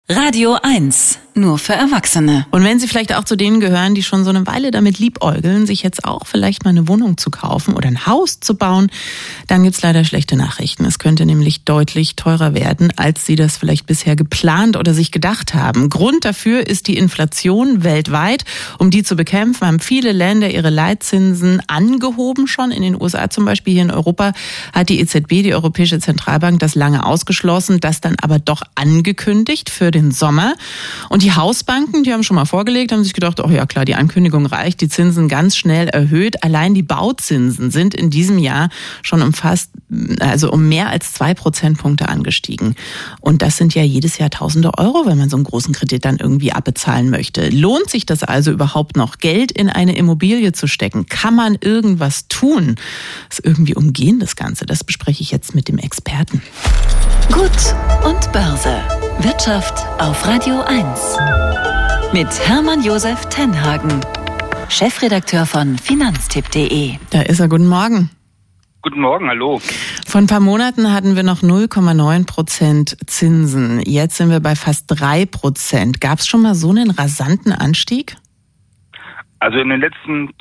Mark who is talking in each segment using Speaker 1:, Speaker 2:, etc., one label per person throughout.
Speaker 1: Radio 1, nur für Erwachsene.
Speaker 2: Und wenn Sie vielleicht auch zu denen gehören, die schon so eine Weile damit liebäugeln, sich jetzt auch vielleicht mal eine Wohnung zu kaufen oder ein Haus zu bauen, dann gibt's leider schlechte Nachrichten. Es könnte nämlich deutlich teurer werden, als Sie das vielleicht bisher geplant oder sich gedacht haben. Grund dafür ist die Inflation weltweit. Um die zu bekämpfen, haben viele Länder ihre Leitzinsen angehoben schon. In den USA zum Beispiel, hier in Europa hat die EZB, die Europäische Zentralbank, das lange ausgeschlossen, das dann aber doch angekündigt für den Sommer. Und die Hausbanken, die haben schon mal vorgelegt, haben sich gedacht, oh ja klar, die Ankündigung reicht, die Zinsen ganz schnell erhöht. Allein die Bauzinsen sind in diesem Jahr schon um mehr als 2 Prozentpunkte angestiegen. Und das sind ja jedes Jahr Tausende Euro, wenn man so einen großen Kredit dann irgendwie abbezahlen möchte. Lohnt sich das also überhaupt noch, Geld in eine Immobilie zu stecken? Kann man irgendwas tun? Das irgendwie umgehen, das Ganze. Das bespreche ich jetzt mit dem Experten.
Speaker 1: Gut und Börse. Wirtschaft auf Radio 1. Mit Hermann Josef Tenhagen, Chefredakteur von Finanztipp.de.
Speaker 2: Da ist er, guten Morgen.
Speaker 3: Guten Morgen, hallo.
Speaker 2: Vor ein paar Monaten hatten wir noch 0,9% Zinsen. Jetzt sind wir bei fast 3%. Gab es schon mal so einen rasanten Anstieg?
Speaker 3: Also in den letzten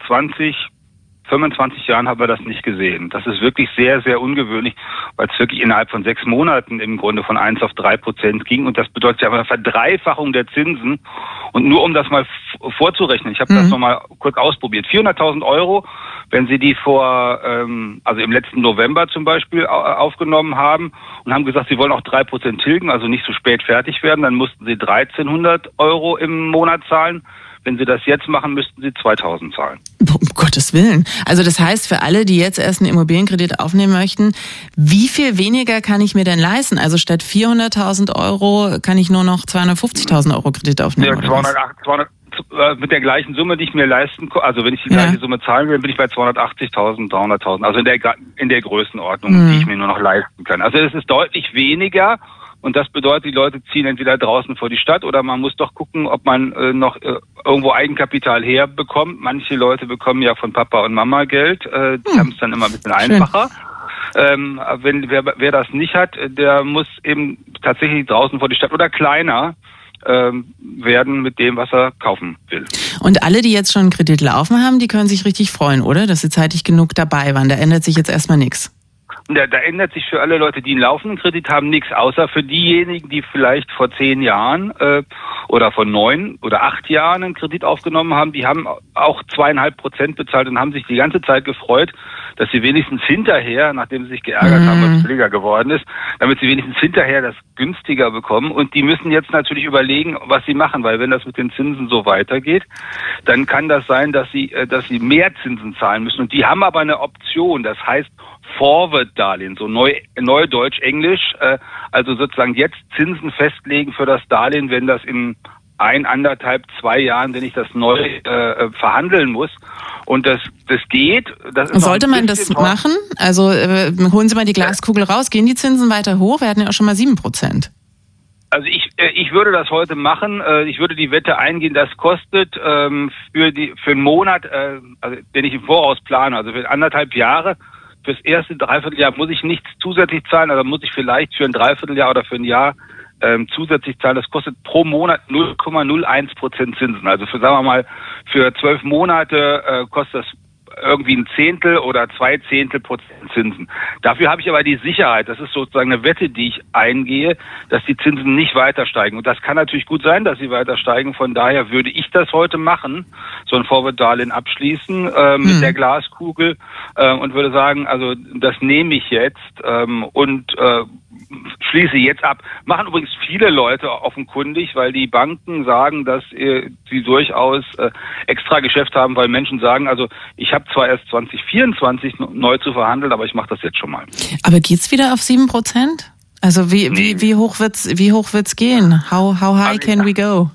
Speaker 3: 25 Jahren haben wir das nicht gesehen. Das ist wirklich sehr, sehr ungewöhnlich, weil es wirklich innerhalb von 6 Monaten im Grunde von 1 auf 3% ging. Und das bedeutet ja eine Verdreifachung der Zinsen. Und nur um das mal vorzurechnen, ich habe das nochmal kurz ausprobiert. 400.000 Euro, wenn Sie die also im letzten November zum Beispiel aufgenommen haben und haben gesagt, Sie wollen auch 3% tilgen, also nicht so spät fertig werden, dann mussten Sie 1.300 Euro im Monat zahlen. Wenn Sie das jetzt machen, müssten Sie 2.000 zahlen.
Speaker 2: Um Gottes Willen. Also das heißt, für alle, die jetzt erst einen Immobilienkredit aufnehmen möchten, wie viel weniger kann ich mir denn leisten? Also statt 400.000 Euro kann ich nur noch 250.000 Euro Kredit aufnehmen?
Speaker 3: Ja, mit der gleichen Summe, die ich mir leisten kann, also wenn ich die gleiche Summe zahlen will, bin ich bei 280.000, 300.000. Also in der Größenordnung, die ich mir nur noch leisten kann. Also es ist deutlich weniger. Und das bedeutet, die Leute ziehen entweder draußen vor die Stadt oder man muss doch gucken, ob man noch irgendwo Eigenkapital herbekommt. Manche Leute bekommen ja von Papa und Mama Geld. Die haben es dann immer ein bisschen einfacher. Wer das nicht hat, der muss eben tatsächlich draußen vor die Stadt oder kleiner werden mit dem, was er kaufen will.
Speaker 2: Und alle, die jetzt schon einen Kredit laufen haben, die können sich richtig freuen, oder? Dass sie zeitig genug dabei waren. Da ändert sich jetzt erstmal nichts.
Speaker 3: Da ändert sich für alle Leute, die einen laufenden Kredit haben, nichts, außer für diejenigen, die vielleicht vor 10 Jahren oder vor 9 oder 8 Jahren einen Kredit aufgenommen haben. Die haben auch 2,5% bezahlt und haben sich die ganze Zeit gefreut, dass sie wenigstens hinterher, nachdem sie sich geärgert haben, weil es billiger geworden ist, damit sie wenigstens hinterher das günstiger bekommen. Und die müssen jetzt natürlich überlegen, was sie machen, weil wenn das mit den Zinsen so weitergeht, dann kann das sein, dass sie mehr Zinsen zahlen müssen. Und die haben aber eine Option, das heißt Forward-Darlehen, so Neudeutsch, Englisch, also sozusagen jetzt Zinsen festlegen für das Darlehen, wenn das in 1,5, 2 Jahren, wenn ich das neu verhandeln muss. Und das geht. Das ist
Speaker 2: sollte man das machen? Also holen Sie mal die Glaskugel raus. Gehen die Zinsen weiter hoch? Wir hatten ja auch schon mal 7%.
Speaker 3: Also ich würde das heute machen. Ich würde die Wette eingehen, das kostet für einen Monat, also den ich im Voraus plane, also für 1,5 Jahre, fürs erste Dreivierteljahr muss ich nichts zusätzlich zahlen, also muss ich vielleicht für ein Dreivierteljahr oder für ein Jahr zusätzlich zahlen. Das kostet pro Monat 0,01% Zinsen. Also sagen wir mal, für 12 Monate kostet das irgendwie 1/10 oder 2/10% Zinsen. Dafür habe ich aber die Sicherheit, das ist sozusagen eine Wette, die ich eingehe, dass die Zinsen nicht weiter steigen. Und das kann natürlich gut sein, dass sie weiter steigen. Von daher würde ich das heute machen, so ein Forward-Darlehen abschließen mit der Glaskugel und würde sagen, also das nehme ich jetzt und schließe jetzt ab. Machen übrigens viele Leute offenkundig, weil die Banken sagen, dass sie durchaus extra Geschäft haben, weil Menschen sagen, also ich habe zwar erst 2024 neu zu verhandeln, aber ich mache das jetzt schon mal.
Speaker 2: Aber geht's wieder auf 7%? Also wie hoch wird's gehen? How high can we go?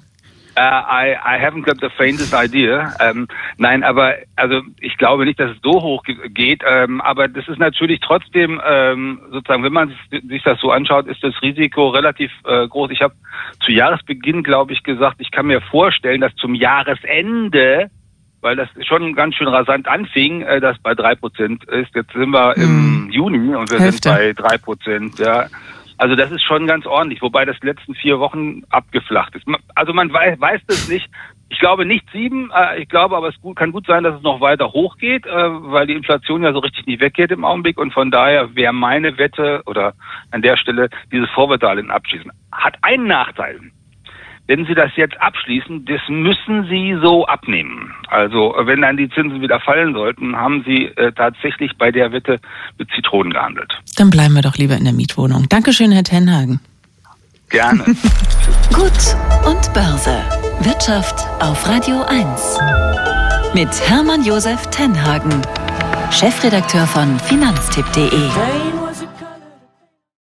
Speaker 3: I haven't got the faintest idea. Nein, aber also ich glaube nicht, dass es so hoch geht. Aber das ist natürlich trotzdem sozusagen, wenn man sich das so anschaut, ist das Risiko relativ groß. Ich habe zu Jahresbeginn, glaube ich, gesagt, ich kann mir vorstellen, dass zum Jahresende, weil das schon ganz schön rasant anfing, das bei 3% ist. Jetzt sind wir im Juni und wir sind bei 3%. Ja. Also das ist schon ganz ordentlich, wobei das die letzten 4 Wochen abgeflacht ist. Also man weiß es nicht. Ich glaube nicht 7, ich glaube aber kann gut sein, dass es noch weiter hochgeht, weil die Inflation ja so richtig nicht weggeht im Augenblick und von daher wäre meine Wette oder an der Stelle dieses Vorwärtsdarlehen abschließen. Hat einen Nachteil. Wenn Sie das jetzt abschließen, das müssen Sie so abnehmen. Also wenn dann die Zinsen wieder fallen sollten, haben Sie tatsächlich bei der Wette mit Zitronen gehandelt.
Speaker 2: Dann bleiben wir doch lieber in der Mietwohnung. Dankeschön, Herr Tenhagen.
Speaker 3: Gerne.
Speaker 1: Gut und Börse. Wirtschaft auf Radio 1. Mit Hermann Josef Tenhagen, Chefredakteur von Finanztipp.de.